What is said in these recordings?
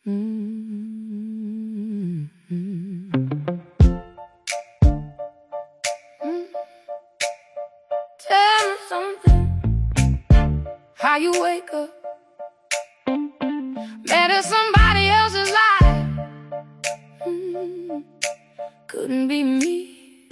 Tell me something. How you wake up, better somebody else's life. Couldn't be me.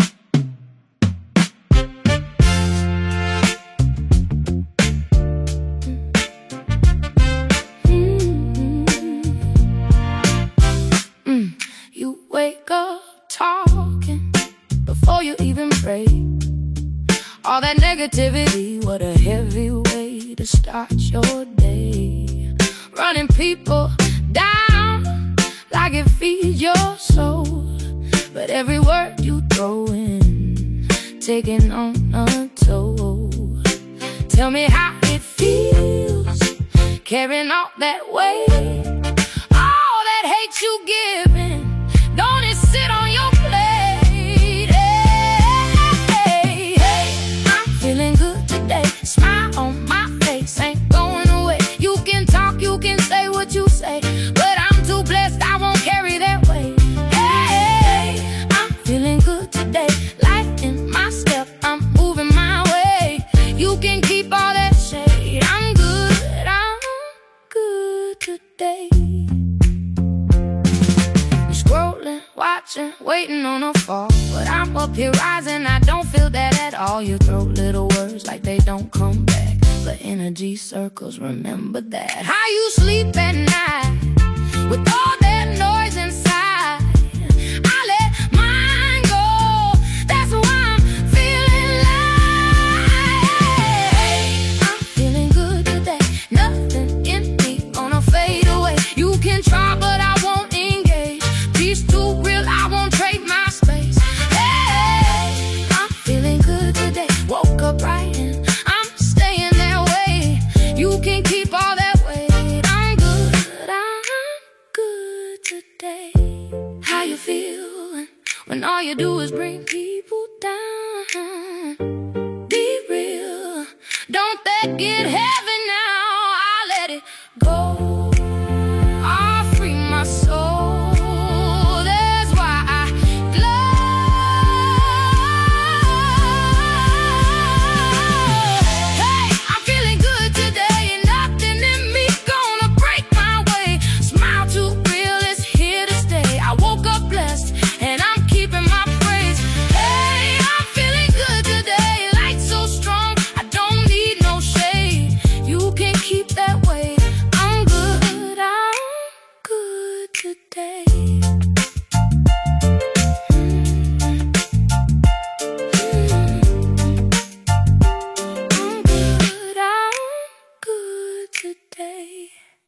You wake up talking before you even pray. All that negativity, what a heavy way to start your day. Running people down like it feeds your soul, but every word you throw in, taking on a toll. Tell me how it feels, carrying all that weight, all that hate you giving. Don't it sit on your plate? Hey, I'm feeling good today. Smile on my face ain't going away. You can talk, you can say what you say, but I'm too blessed, I won't carry that weight. Hey, I'm feeling good today. Life in my step, I'm moving my way. You can keep all that shade. I'm good today. Scrolling, watching, waiting on a fall, but I'm up here rising, I don't feel that at all. You throw little words like they don't come back, but energy circles, remember that. How you sleep at night with all that noise inside. I let mine go, that's why I'm feeling like I'm feeling good today. Nothing in me gonna fade away. You can try, but I won't engage. Peace too real, I won't trade my space. Hey, I'm feeling good today. Woke up right and I'm staying that way. You can keep all that weight. I'm good today. How you feeling when all you do is bring people down? Be real, don't that get heavy?